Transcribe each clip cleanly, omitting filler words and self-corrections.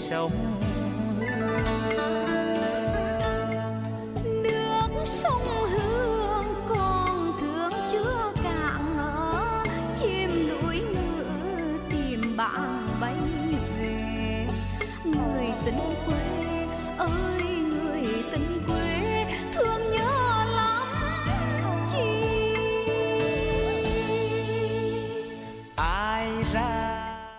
sông nước sông Hương còn thương chưa cạn ngỡ, chim núi ngự tìm bạn bay về. Người tình quê ơi người tình quê, thương nhớ lắm chi ai ra.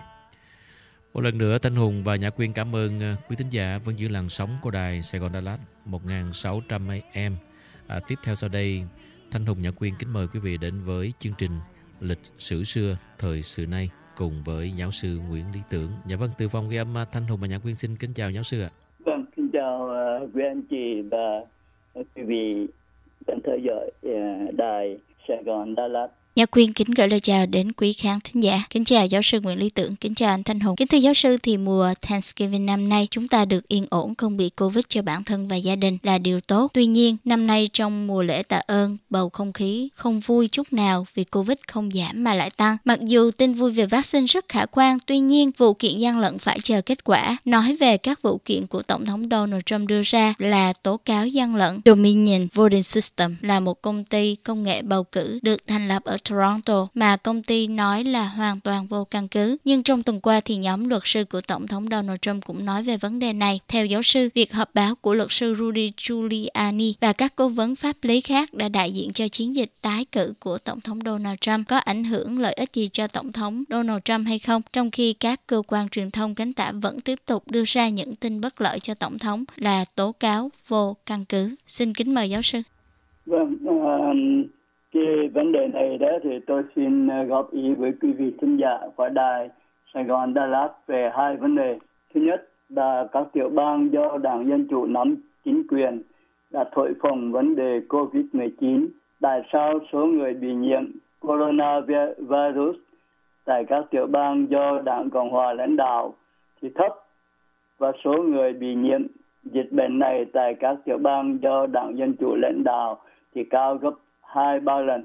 Một lần nữa, Thanh Hùng và Nhã Quyên cảm ơn quý thính giả vẫn giữ làn sóng của đài Sài Gòn Đà Lạt 1600 AM. Tiếp theo sau đây, Thanh Hùng, Nhã Quyên kính mời quý vị đến với chương trình Lịch sử xưa, thời sự nay cùng với giáo sư Nguyễn Lý Tưởng. Dạ vâng, từ phòng ghi âm Thanh Hùng và Nhã Quyên xin kính chào giáo sư ạ. Vâng, xin chào quý anh chị và quý vị đang theo dõi đài Sài Gòn Đà Lạt. Nhã Quyên kính gửi lời chào đến quý khán thính giả. Kính chào giáo sư Nguyễn Lý Tưởng, kính chào anh Thanh Hùng. Kính thưa giáo sư, thì mùa Thanksgiving năm nay chúng ta được yên ổn, không bị Covid cho bản thân và gia đình là điều tốt. Tuy nhiên, năm nay trong mùa lễ tạ ơn, bầu không khí không vui chút nào vì Covid không giảm mà lại tăng. Mặc dù tin vui về vaccine rất khả quan, tuy nhiên vụ kiện gian lận phải chờ kết quả. Nói về các vụ kiện của Tổng thống Donald Trump đưa ra là tố cáo gian lận. Dominion Voting System là một công ty công nghệ bầu cử được thành lập ở Toronto mà công ty nói là hoàn toàn vô căn cứ. Nhưng trong tuần qua thì nhóm luật sư của Tổng thống Donald Trump cũng nói về vấn đề này. Theo giáo sư, việc họp báo của luật sư Rudy Giuliani và các cố vấn pháp lý khác đã đại diện cho chiến dịch tái cử của Tổng thống Donald Trump có ảnh hưởng lợi ích gì cho Tổng thống Donald Trump hay không, trong khi các cơ quan truyền thông cánh tả vẫn tiếp tục đưa ra những tin bất lợi cho Tổng thống là tố cáo vô căn cứ. Xin kính mời giáo sư. Vâng, cái vấn đề này đó thì tôi xin góp ý với quý vị thính giả của đài Sài Gòn Đà Lạt về hai vấn đề. Thứ nhất là các tiểu bang do Đảng Dân Chủ nắm chính quyền đã thổi phồng vấn đề COVID-19. Tại sao số người bị nhiễm coronavirus tại các tiểu bang do Đảng Cộng Hòa lãnh đạo thì thấp và số người bị nhiễm dịch bệnh này tại các tiểu bang do Đảng Dân Chủ lãnh đạo thì cao gấp 2-3 lần.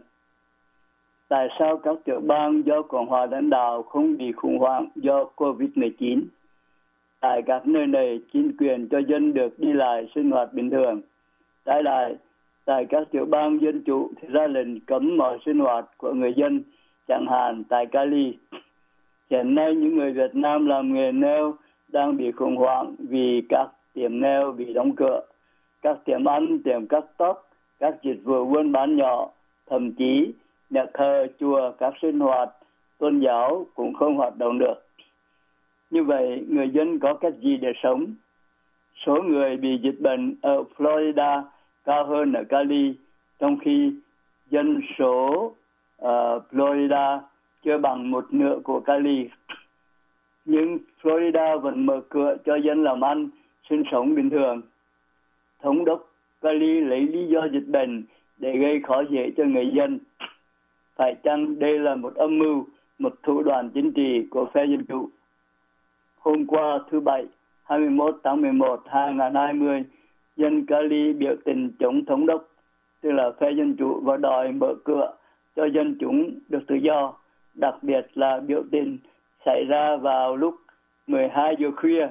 Tại sao các tiểu bang do Cộng hòa lãnh đạo không bị khủng hoảng do COVID-19? Tại các nơi này, chính quyền cho dân được đi lại sinh hoạt bình thường. Trái lại, tại các tiểu bang dân chủ thì ra lệnh cấm mọi sinh hoạt của người dân, chẳng hạn tại Cali. Hiện nay, những người Việt Nam làm nghề nail đang bị khủng hoảng vì các tiệm nail bị đóng cửa. Các tiệm ăn, tiệm cắt tóc, các dịch vụ buôn bán nhỏ, thậm chí nhà thờ, chùa, các sinh hoạt tôn giáo cũng không hoạt động được. Như vậy, người dân có cách gì để sống? Số người bị dịch bệnh ở Florida cao hơn ở Cali, trong khi dân số Florida chưa bằng một nửa của Cali. Nhưng Florida vẫn mở cửa cho dân làm ăn, sinh sống bình thường. Thống đốc Cali lấy lý do dịch bệnh để gây khó dễ cho người dân. Phải chăng đây là một âm mưu, một thủ đoạn chính trị của phe Dân Chủ? Hôm qua thứ Bảy, 21 tháng 11, 2020, dân Cali biểu tình chống thống đốc, tức là phe Dân Chủ, và đòi mở cửa cho dân chúng được tự do. Đặc biệt là biểu tình xảy ra vào lúc 12 giờ khuya,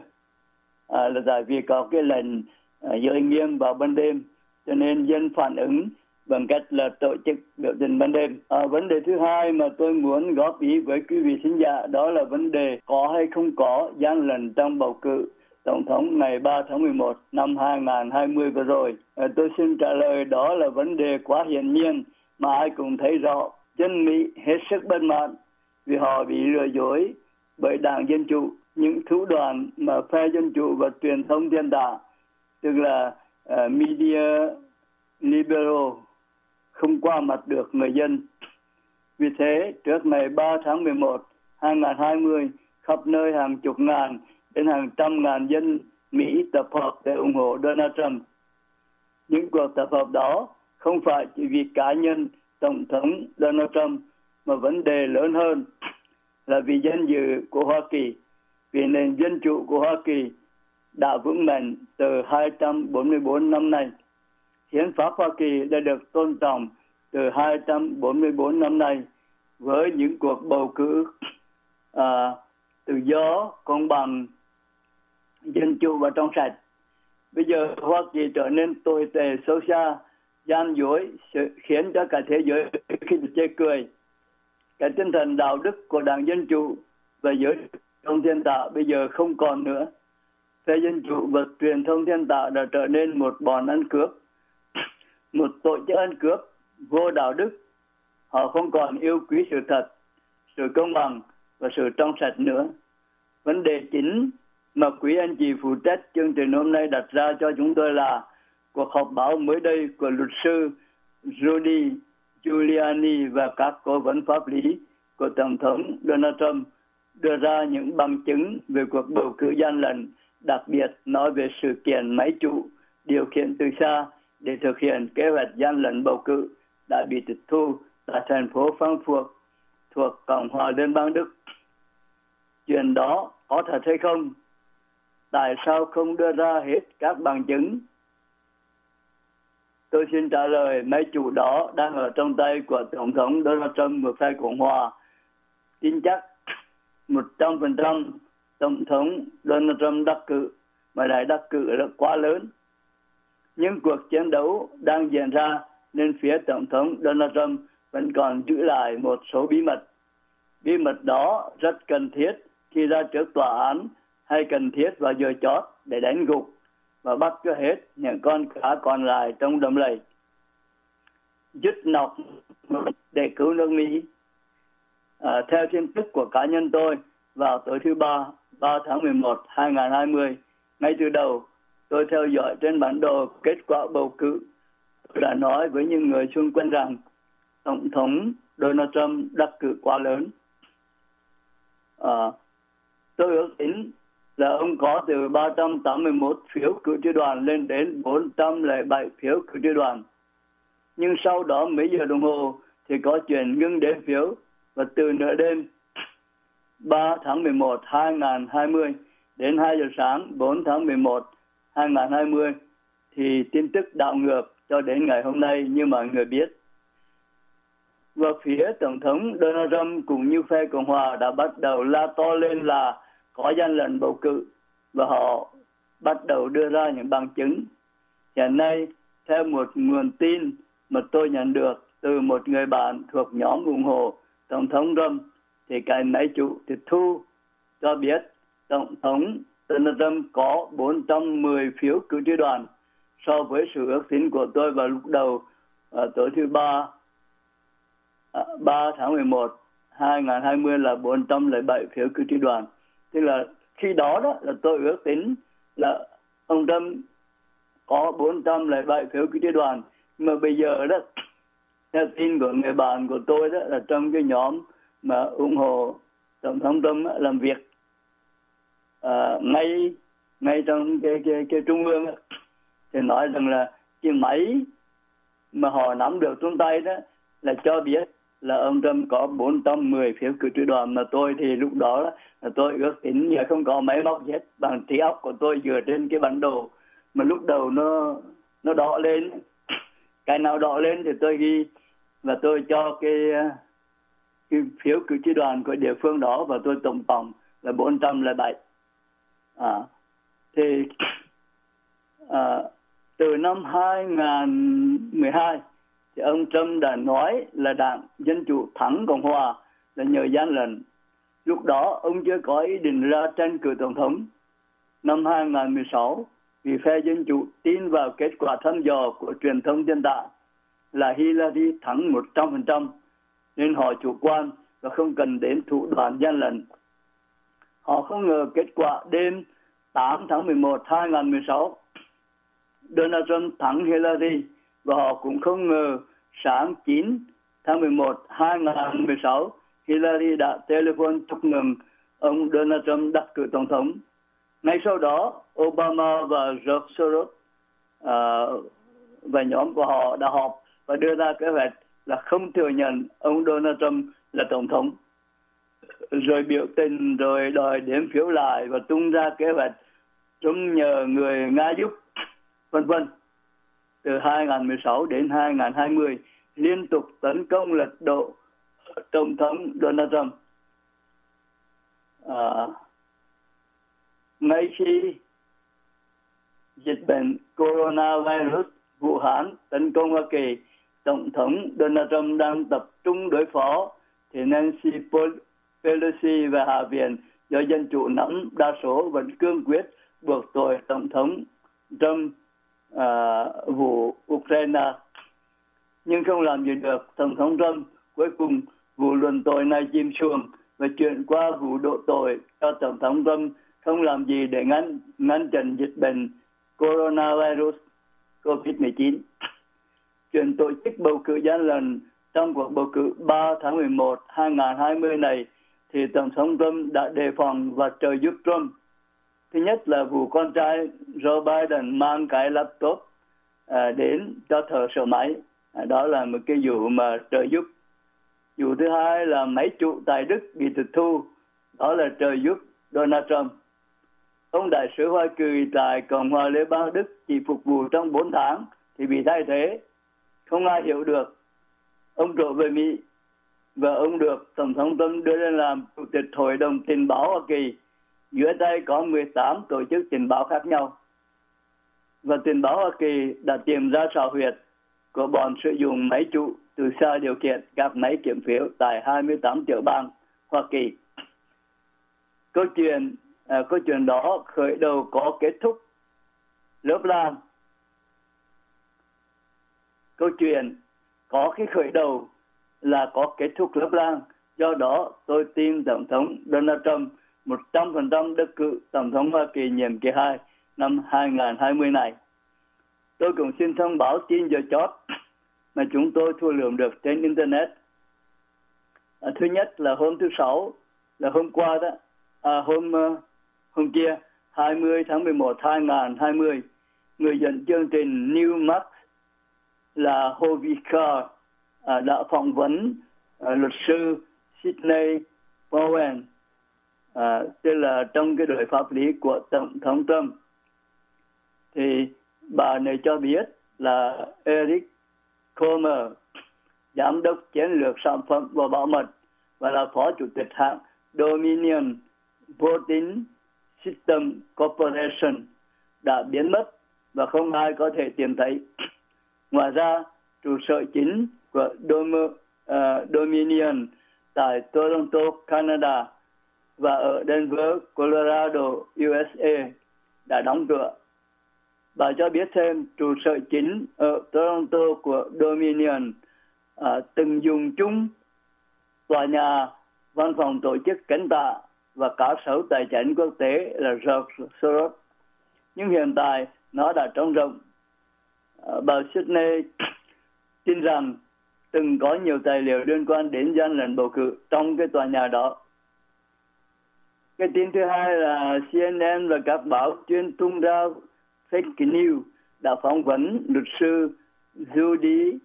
là tại vì có cái lệnh giới nghiêm vào ban đêm, cho nên dân phản ứng bằng cách là tổ chức biểu tình ban đêm. Vấn đề thứ hai mà tôi muốn góp ý với quý vị thính giả đó là vấn đề có hay không có gian lận trong bầu cử Tổng thống ngày 3 tháng 11 năm 2020 vừa rồi. Tôi xin trả lời đó là vấn đề quá hiển nhiên mà ai cũng thấy rõ. Dân Mỹ hết sức bất mãn vì họ bị lừa dối bởi Đảng Dân Chủ. Những thủ đoạn mà phe Dân Chủ và truyền thông thiên tả, tức là media liberal, không qua mặt được người dân. Vì thế, trước ngày 3 tháng 11, 2020, khắp nơi hàng chục ngàn đến hàng trăm ngàn dân Mỹ tập hợp để ủng hộ Donald Trump. Những cuộc tập hợp đó không phải chỉ vì cá nhân Tổng thống Donald Trump, mà vấn đề lớn hơn là vì danh dự của Hoa Kỳ, vì nền dân chủ của Hoa Kỳ đã vững mạnh từ 244 năm nay. Hiến pháp Hoa Kỳ đã được tôn trọng từ 244 năm nay với những cuộc bầu cử tự do, công bằng, dân chủ và trong sạch. Bây giờ Hoa Kỳ trở nên tồi tệ, xấu xa, gian dối, khiến cho cả thế giới khi chê cười. Cái tinh thần đạo đức của Đảng Dân Chủ và giới thông thiên tạo bây giờ không còn nữa. Phe Dân Chủ và truyền thông thiên tạo đã trở nên một bọn ăn cướp, một tổ chức ăn cướp vô đạo đức. Họ không còn yêu quý sự thật, sự công bằng và sự trong sạch nữa. Vấn đề chính mà quý anh chị phụ trách chương trình hôm nay đặt ra cho chúng tôi là cuộc họp báo mới đây của luật sư Rudy Giuliani và các cố vấn pháp lý của Tổng thống Donald Trump đưa ra những bằng chứng về cuộc bầu cử gian lận, đặc biệt nói về sự kiện máy chủ điều khiển từ xa để thực hiện kế hoạch gian lận bầu cử đã bị tịch thu tại thành phố Frankfurt thuộc Cộng hòa Liên bang Đức. Chuyện đó có thật hay không? Tại sao không đưa ra hết các bằng chứng? Tôi xin trả lời, máy chủ đó đang ở trong tay của Tổng thống Donald Trump và phe Cộng hòa. Tin chắc 100% Tổng thống Donald Trump đắc cử, mà lại đắc cử là quá lớn. Nhưng cuộc chiến đấu đang diễn ra nên phía Tổng thống Donald Trump vẫn còn giữ lại một số bí mật. Bí mật đó rất cần thiết khi ra trước tòa án hay cần thiết vào giờ chót để đánh gục và bắt cho hết những con cá còn lại trong đầm lầy. Dứt nọc để cứu nước Mỹ. Theo tin tức của cá nhân tôi, vào tối thứ Ba tháng 11, 2020, ngay từ đầu, tôi theo dõi trên bản đồ kết quả bầu cử. Tôi đã nói với những người xung quanh rằng Tổng thống Donald Trump đắc cử quá lớn. Tôi ước tính là ông có từ 381 phiếu cử tri đoàn lên đến 407 phiếu cử tri đoàn. Nhưng sau đó mấy giờ đồng hồ thì có chuyện ngưng đếm phiếu, và từ nửa đêm 3 tháng 11, 2020 đến 2 giờ sáng 4 tháng 11, 2020 thì tin tức đảo ngược cho đến ngày hôm nay như mọi người biết. Và phía Tổng thống Donald Trump cũng như phe Cộng hòa đã bắt đầu la to lên là có gian lận bầu cử, và họ bắt đầu đưa ra những bằng chứng. Hiện nay, theo một nguồn tin mà tôi nhận được từ một người bạn thuộc nhóm ủng hộ Tổng thống Trump, thì cái máy chủ tịch thu cho biết Tổng thống Donald Trump có 410 phiếu cử tri đoàn so với sự ước tính của tôi vào lúc đầu tối thứ Ba 3 tháng 11, 2020 là 407 phiếu cử tri đoàn. Tức là khi đó là tôi ước tính là ông Trump có 407 phiếu cử tri đoàn. Mà bây giờ đó, theo tin của người bạn của tôi đó, là trong cái nhóm mà ủng hộ Tổng thống Trump làm việc ngay trong cái trung ương thì nói rằng là cái máy mà họ nắm được trong tay đó là cho biết là ông Trump có 410 phiếu cử tri đoàn, mà tôi thì lúc đó là tôi ước tính giờ không có máy móc hết, bằng trí óc của tôi dựa trên cái bản đồ mà lúc đầu nó đỏ lên, cái nào đỏ lên thì tôi ghi và tôi cho cái phiếu cử tri đoàn của địa phương đó và tôi tổng tổng là 407. Thì từ năm 2012 thì ông Trump đã nói là Đảng Dân Chủ thắng Cộng hòa là nhờ gian lận. Lúc đó ông chưa có ý định ra tranh cử tổng thống. Năm 2016, vì phe Dân Chủ tin vào kết quả thăm dò của truyền thông nhân tạo là Hillary thắng 100%, nên họ chủ quan và không cần đến thủ đoạn gian lận. Họ không ngờ kết quả đêm 8 tháng 11, 2016, Donald Trump thắng Hillary, và họ cũng không ngờ sáng 9 tháng 11, 2016, Hillary đã telephone chúc mừng ông Donald Trump đắc cử tổng thống. Ngay sau đó, Obama và George Soros và nhóm của họ đã họp và đưa ra kế hoạch là không thừa nhận ông Donald Trump là tổng thống. Rồi biểu tình, rồi đòi đếm phiếu lại và tung ra kế hoạch chúng nhờ người Nga giúp, vân vân. Từ 2016 đến 2020, liên tục tấn công lật đổ Tổng thống Donald Trump. Ngay khi dịch bệnh coronavirus Vũ Hán tấn công Hoa Kỳ, Tổng thống Donald Trump đang tập trung đối phó, thì Nancy Pelosi và Hạ viện do Dân Chủ nắm đa số vẫn cương quyết buộc tội Tổng thống Trump vụ Ukraine. Nhưng không làm gì được, Tổng thống Trump cuối cùng vụ luận tội này chìm xuồng và chuyển qua vụ đổ tội cho Tổng thống Trump không làm gì để ngăn chặn dịch bệnh coronavirus COVID-19. Chuyện tổ chức bầu cử gian lận trong cuộc bầu cử 3 tháng 11 2020 này thì Tổng thống Trump đã đề phòng và trợ giúp Trump. Thứ nhất là vụ con trai Joe Biden mang cái laptop đến cho thợ sửa máy. Đó là một cái vụ mà trợ giúp. Vụ thứ hai là máy chủ tại Đức bị tịch thu. Đó là trợ giúp Donald Trump. Ông đại sứ Hoa Kỳ tại Cộng hòa Liên bang Đức chỉ phục vụ trong 4 tháng thì bị thay thế. Không ai hiểu được. Ông trở về Mỹ và ông được Tổng thống Trump đưa lên làm Chủ tịch Hội đồng Tình báo Hoa Kỳ. Dưới tay có 18 tổ chức tình báo khác nhau. Và tình báo Hoa Kỳ đã tìm ra xào huyệt của bọn sử dụng máy chủ từ xa điều khiển các máy kiểm phiếu tại 28 tiểu bang Hoa Kỳ. Câu chuyện đó khởi đầu có kết thúc lớp lang. Câu chuyện có cái khởi đầu là có kết thúc lớp lang. Do đó tôi tin Tổng thống Donald Trump 100% đắc cử Tổng thống Hoa Kỳ nhiệm kỳ 2 năm 2020 này. Tôi cũng xin thông báo tin giờ chót mà chúng tôi thu lượm được trên Internet. Thứ nhất là hôm thứ Sáu, là hôm qua đó, hôm kia, 20 tháng 11 2020, người dẫn chương trình Newsmax là Hovika đã phỏng vấn luật sư Sidney Powell, tức là trong cái đội pháp lý của Tổng thống Trump. Thì bà này cho biết là Eric Comer, giám đốc chiến lược sản phẩm và bảo mật và là phó chủ tịch hãng Dominion Voting System Corporation, đã biến mất và không ai có thể tìm thấy. Ngoài ra, trụ sở chính của Dominion tại Toronto, Canada và ở Denver, Colorado, USA đã đóng cửa. Bà cho biết thêm trụ sở chính ở Toronto của Dominion từng dùng chung tòa nhà văn phòng tổ chức cánh tạ và cá sấu tài chính quốc tế là Soros. Nhưng hiện tại nó đã trống rỗng. Bà Sidney tin rằng từng có nhiều tài liệu liên quan đến gian lận bầu cử trong cái tòa nhà đó. Cái tin thứ hai là CNN và các báo chuyên tung ra fake news đã phỏng vấn luật sư Rudy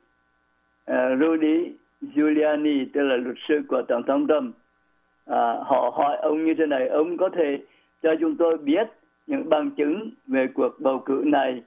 Giuliani, tức là luật sư của Tổng thống Trump. Họ hỏi ông như thế này: ông có thể cho chúng tôi biết những bằng chứng về cuộc bầu cử này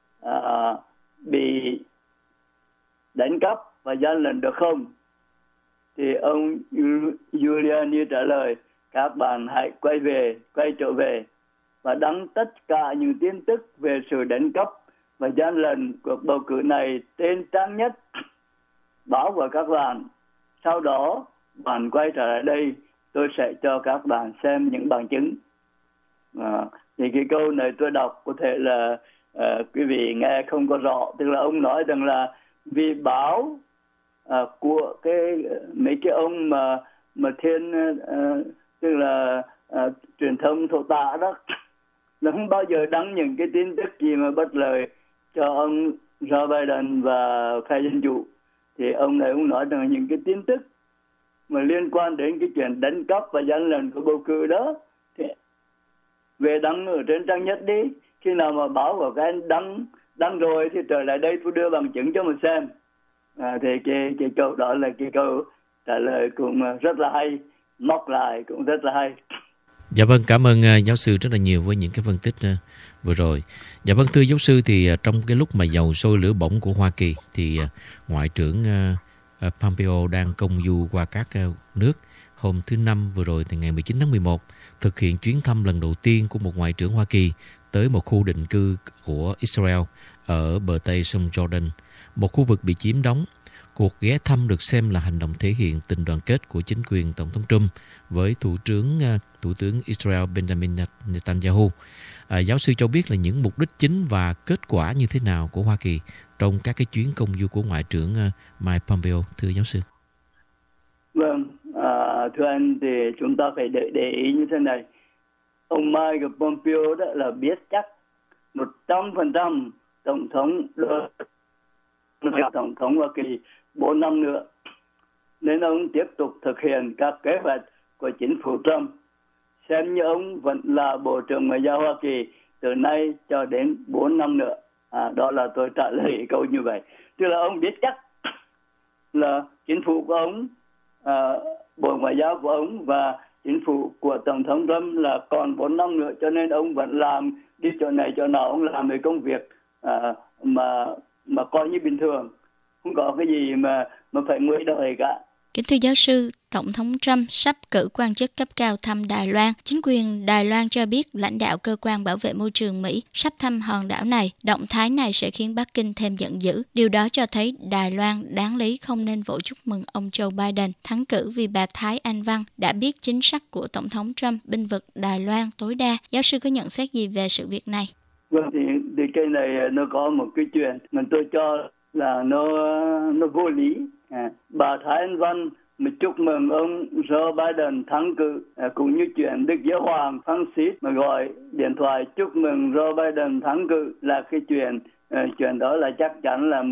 bị đánh cắp và gian lận được không? Thì ông Giuliani trả lời: các bạn hãy quay trở về và đăng tất cả những tin tức về sự đánh cắp và gian lận cuộc bầu cử này trên trang nhất báo của các bạn. Sau đó bạn quay trở lại đây, tôi sẽ cho các bạn xem những bằng chứng. Thì cái câu này tôi đọc có thể là quý vị nghe không có rõ. Tức là ông nói rằng là vì báo của mấy cái ông mà thiên tức là truyền thông thổ tả đó là không bao giờ đăng những cái tin tức gì mà bất lợi cho ông Joe Biden và phe Dân Chủ. Thì ông này cũng nói rằng những cái tin tức mà liên quan đến cái chuyện đánh cắp và gian lận của bầu cử đó thì về đăng ở trên trang nhất đi. Khi nào mà báo của các anh đăng rồi thì trở lại đây tôi đưa bằng chứng cho mình xem. Thì cái câu đó là cái câu trả lời cũng rất là hay, móc lại cũng rất là hay. Dạ vâng, cảm ơn giáo sư rất là nhiều với những cái phân tích vừa rồi. Dạ vâng, thưa giáo sư, thì trong cái lúc mà dầu sôi lửa bỏng của Hoa Kỳ thì Ngoại trưởng Pompeo đang công du qua các nước hôm thứ Năm vừa rồi thì ngày 19 tháng 11 thực hiện chuyến thăm lần đầu tiên của một ngoại trưởng Hoa Kỳ tới một khu định cư của Israel ở bờ Tây sông Jordan, một khu vực bị chiếm đóng. Cuộc ghé thăm được xem là hành động thể hiện tình đoàn kết của chính quyền Tổng thống Trump với Thủ tướng Israel Benjamin Netanyahu. Giáo sư cho biết là những mục đích chính và kết quả như thế nào của Hoa Kỳ trong các cái chuyến công du của Ngoại trưởng Mike Pompeo, thưa giáo sư. Vâng, thưa anh thì chúng ta phải để ý như thế này. Ông Mike Pompeo đó là biết chắc 100% Tổng thống Hoa Kỳ 4 năm nữa. Nên ông tiếp tục thực hiện các kế hoạch của chính phủ Trump. Xem như ông vẫn là Bộ trưởng Ngoại giao Hoa Kỳ từ nay cho đến 4 năm nữa. Đó là tôi trả lời câu như vậy. Tức là ông biết chắc là chính phủ của ông, Bộ Ngoại giao của ông và chính phủ của Tổng thống Trump là còn 4 năm nữa. Cho nên ông vẫn làm đi chỗ này chỗ nào, ông làm mấy công việc mà coi như bình thường. Không có cái gì mà phải nguy đời cả. Kính thưa giáo sư, Tổng thống Trump sắp cử quan chức cấp cao thăm Đài Loan. Chính quyền Đài Loan cho biết lãnh đạo cơ quan bảo vệ môi trường Mỹ sắp thăm hòn đảo này. Động thái này sẽ khiến Bắc Kinh thêm giận dữ. Điều đó cho thấy Đài Loan đáng lý không nên vội chúc mừng ông Joe Biden thắng cử vì bà Thái Anh Văn đã biết chính sách của Tổng thống Trump bênh vực Đài Loan tối đa. Giáo sư có nhận xét gì về sự việc này? Vâng, thì cái này nó có một cái chuyện mà tôi cho là nó vô lý. Bà Thái Anh Văn mà chúc mừng ông Joe Biden thắng cử, cũng như chuyện Đức Giáo hoàng Francis mà gọi điện thoại chúc mừng Joe Biden thắng cử là cái chuyện đó là chắc chắn là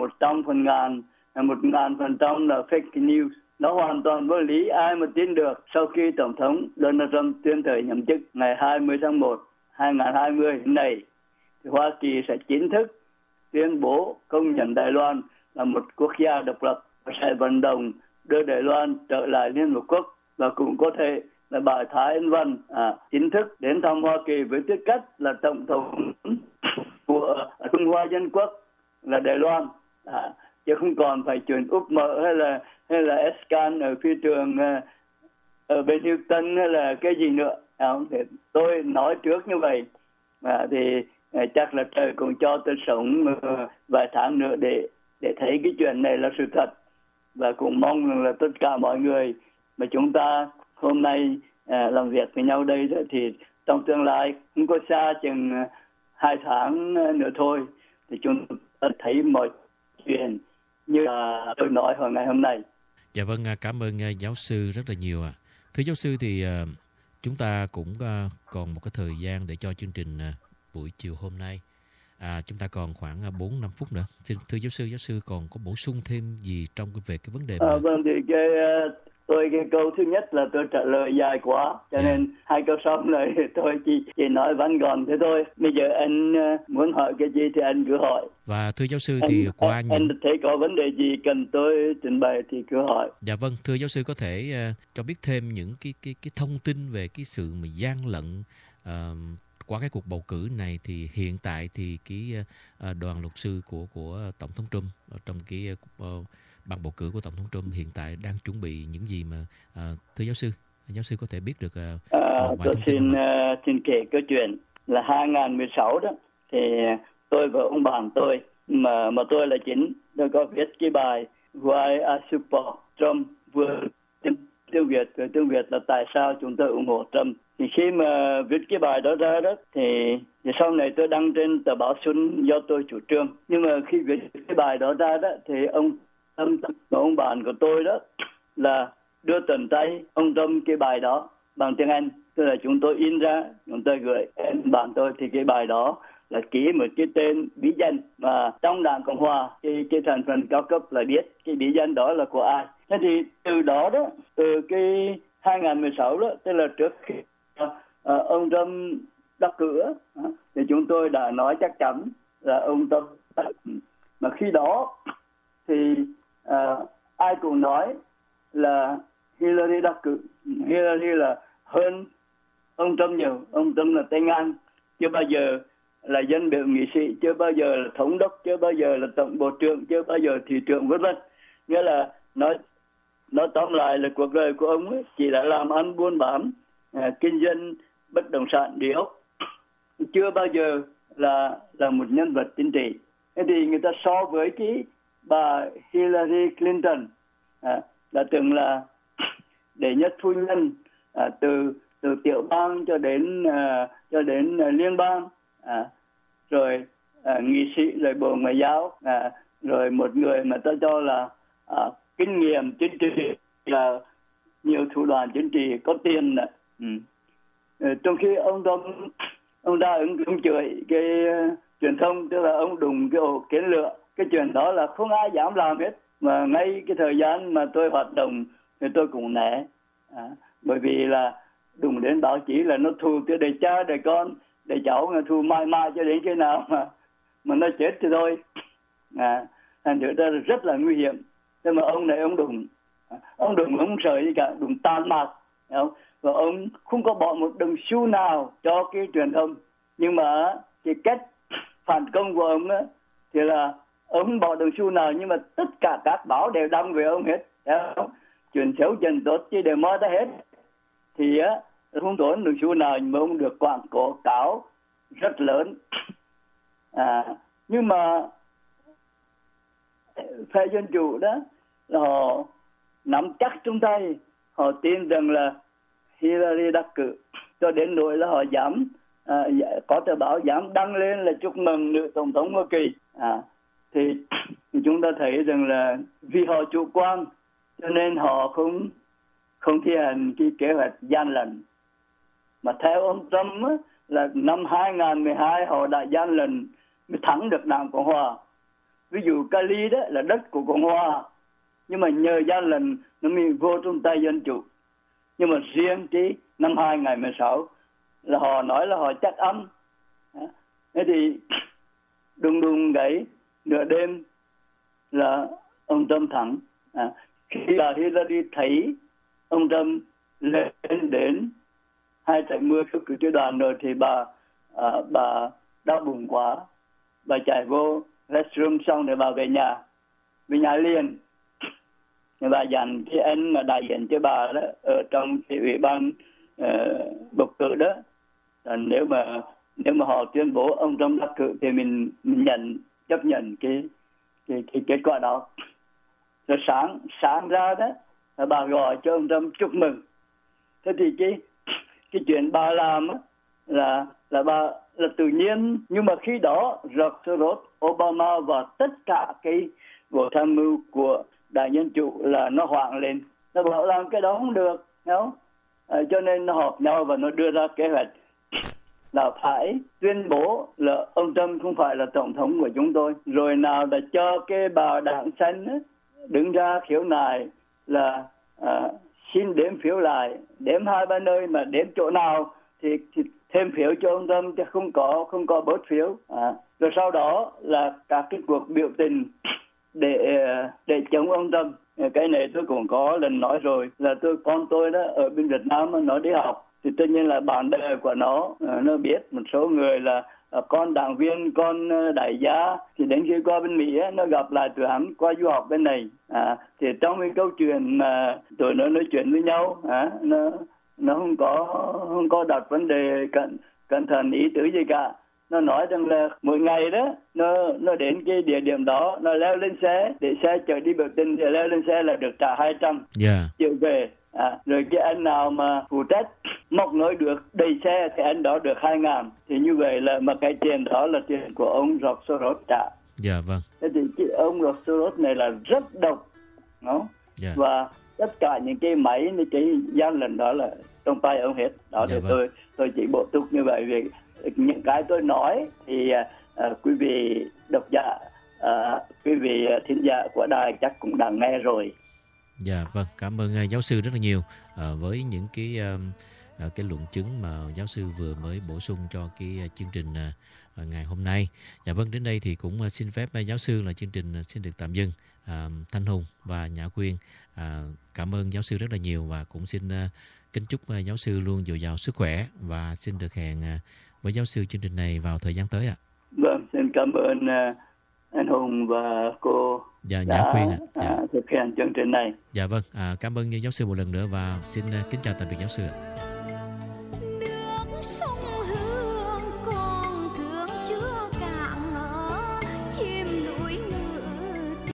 100% là fake news. Nó hoàn toàn vô lý, ai mà tin được. Sau khi Tổng thống Donald Trump tuyên thệ nhậm chức ngày 20 tháng 1, 2020 này, thì Hoa Kỳ sẽ chính thức tuyên bố công nhận Đài Loan là một quốc gia độc lập và sẽ vận động đưa Đài Loan trở lại Liên Hợp Quốc, và cũng có thể là bà Thái Anh Văn chính thức đến thăm Hoa Kỳ với tư cách là tổng thống của Trung Hoa Dân Quốc là Đài Loan, chứ không còn phải chuyện úp mở hay là Escan ở phi trường ở bên Houston hay là cái gì nữa. Thì tôi nói trước như vậy thì chắc là trời cũng cho tôi sống vài tháng nữa để thấy cái chuyện này là sự thật. Và cũng mong rằng là tất cả mọi người mà chúng ta hôm nay làm việc với nhau đây đó, thì trong tương lai không có xa chừng 2 tháng nữa thôi thì chúng ta thấy mọi chuyện như là tôi nói hồi ngày hôm nay. Dạ vâng, cảm ơn giáo sư rất là nhiều ạ. Thưa giáo sư thì chúng ta cũng còn một cái thời gian để cho chương trình buổi chiều hôm nay. Chúng ta còn khoảng 4-5 phút nữa. Thưa giáo sư còn có bổ sung thêm gì trong về cái vấn đề này? Vâng, thì cái câu thứ nhất là tôi trả lời dài quá, cho nên 2 câu sau này tôi chỉ nói vắn gọn thế thôi. Bây giờ anh muốn hỏi cái gì thì anh cứ hỏi. Và thưa giáo sư thì qua anh thấy có vấn đề gì cần tôi trình bày thì cứ hỏi. Dạ vâng, thưa giáo sư có thể cho biết thêm những cái thông tin về cái sự mà gian lận qua cái cuộc bầu cử này, thì hiện tại thì cái đoàn luật sư của Tổng thống Trump trong cái ban bầu cử của Tổng thống Trump hiện tại đang chuẩn bị những gì mà thưa giáo sư có thể biết được một vài thông tin không? Xin kể câu chuyện là 2016 đó, thì tôi và ông bạn tôi mà tôi là chính, tôi có viết cái bài Why I Support Trump, vừa tiếng Việt là tại sao chúng tôi ủng hộ Trump. Thì khi mà viết cái bài đó ra đó thì sau này tôi đăng trên tờ báo Xuân do tôi chủ trương. Nhưng mà khi viết cái bài đó ra đó thì ông bạn của tôi đó là đưa tận tay ông Trump cái bài đó bằng tiếng Anh. Tức là chúng tôi in ra, chúng tôi gửi bạn tôi, thì cái bài đó là ký một cái tên bí danh mà trong Đảng Cộng Hòa cái thành phần cao cấp là biết cái bí danh đó là của ai. Thế thì từ đó từ cái 2016 đó, tức là trước khi ông Trump đắc cử thì chúng tôi đã nói chắc chắn là ông Trump, mà khi đó thì ai cũng nói là Hillary đắc cử, Hillary là hơn ông Trump nhiều, ông Trump là tay ngang, chưa bao giờ là dân biểu nghị sĩ, chưa bao giờ là thống đốc, chưa bao giờ là tổng bộ trưởng, chưa bao giờ thị trưởng, vân vân. Nghĩa là Nói tóm lại là cuộc đời của ông ấy chỉ đã làm ăn buôn bán, kinh doanh bất động sản địa ốc, chưa bao giờ là một nhân vật chính trị. Thế thì người ta so với cái bà Hillary Clinton là từng là đệ nhất phu nhân, từ tiểu bang cho đến liên bang, rồi nghị sĩ, rồi bộ ngoại giao, rồi một người mà tôi cho là kinh nghiệm chính trị, là nhiều thủ đoạn chính trị, có tiền. Trong khi ông đã ứng chửi cái truyền thông, tức là ông đụng cái ổ kiến lửa, cái chuyện đó là không ai dám làm hết. Mà ngay cái thời gian mà tôi hoạt động thì tôi cũng né, bởi vì là đụng đến báo chí là nó thù từ đời cha, đời con, đời cháu, mà thù mãi mãi cho đến khi nào mà nó chết thì thôi. Thành thử ra rất là nguy hiểm. Thế mà ông này ông đụng không sợ gì cả, đụng tan mạc, và ông không có bỏ một đồng xu nào cho cái truyền thông. Nhưng mà cái cách phản công của ông á, thì là ông không bỏ đồng xu nào, nhưng mà tất cả các báo đều đăng về ông hết. Chuyện xấu chuyện tốt chứ đều mơ ra hết. Thì á, không tốn đồng xu nào, nhưng mà ông được quảng cáo rất lớn. Nhưng mà phe dân chủ đó là họ nắm chắc trong tay, họ tin rằng là Hillary đắc cử, cho đến nỗi là họ dám có tờ báo dám đăng lên là chúc mừng nữ tổng thống Hoa Kỳ. Thì chúng ta thấy rằng là vì họ chủ quan cho nên họ không thi hành cái kế hoạch gian lận. Mà theo ông Trump á, là năm 2012 họ đã gian lận mới thắng được Đảng Cộng Hòa. Ví dụ Cali đó là đất của Cộng Hòa, nhưng mà nhờ gian lận nó mới vô trong tay dân chủ. Nhưng mà riêng cái năm 2016 là họ nói là họ chắc ăn. Thế thì đùng cái nửa đêm là ông Trump thắng. Khi bà Hillary thấy ông Trump lên đến 270 phiếu cử tri đoàn rồi thì bà đau bụng quá, bà chạy vô restroom xong rồi bà về nhà liền. Bà dặn cái anh mà đại diện cho bà đó ở trong cái ủy ban bầu cử đó, nếu mà họ tuyên bố ông Trump đắc cử thì mình chấp nhận cái kết quả đó. Rồi sáng ra đó là bà gọi cho ông Trump chúc mừng. Thế thì cái chuyện bà làm là bà là tự nhiên, nhưng mà khi đó George Obama và tất cả cái bộ tham mưu của Đảng Dân Chủ là nó hoảng lên, nó bảo làm cái đó không được, cho nên nó họp nhau và nó đưa ra kế hoạch là phải tuyên bố là ông Trump không phải là tổng thống của chúng tôi. Rồi nào là cho cái bà Đảng Xanh đứng ra khiếu nại là xin đếm phiếu lại, đếm 2-3 nơi mà đếm chỗ nào thì thêm phiếu cho ông Trump, chứ không có bớt phiếu. Rồi sau đó là các cái cuộc biểu tình để chống ông Trump. Cái này tôi cũng có lần nói rồi, là con tôi đó ở bên Việt Nam nó đi học thì tất nhiên là bạn bè của nó biết một số người là con đảng viên, con đại gia, thì đến khi qua bên Mỹ nó gặp lại tụi hắn qua du học bên này. Thì trong cái câu chuyện mà tụi nó nói chuyện với nhau, nó không có đặt vấn đề cẩn thận ý tứ gì cả. Nó nói rằng là mỗi ngày đó nó đến cái địa điểm đó, nó leo lên xe để xe chở đi biểu tình, thì leo lên xe là được trả 200 triệu về. Rồi cái anh nào mà phụ trách móc nối được đầy xe thì anh đó được 2.000. Thì như vậy là mà cái tiền đó là tiền của ông George Soros trả. Dạ vâng. Thế thì cái ông George Soros này là rất độc, và tất cả những cái máy, những cái gian lận đó là trong tay ông hết. Đó thì tôi chỉ bổ túc như vậy. Vì những cái tôi nói thì quý vị độc giả, quý vị thính giả của đài chắc cũng đã nghe rồi. Dạ vâng, cảm ơn giáo sư rất là nhiều với những cái luận chứng mà giáo sư vừa mới bổ sung cho cái chương trình ngày hôm nay. Dạ vâng, đến đây thì cũng xin phép giáo sư là chương trình xin được tạm dừng. Thanh Hùng và Nhã Quyên cảm ơn giáo sư rất là nhiều, và cũng xin kính chúc giáo sư luôn dồi dào sức khỏe, và xin được hẹn với giáo sư chương trình này vào thời gian tới ạ. Vâng, xin cảm ơn anh Hùng và cô Dạ, Nhã Quyên ạ. Dạ. thực hiện chương trình này. Dạ vâng, cảm ơn giáo sư một lần nữa và xin kính chào tạm biệt giáo sư ạ.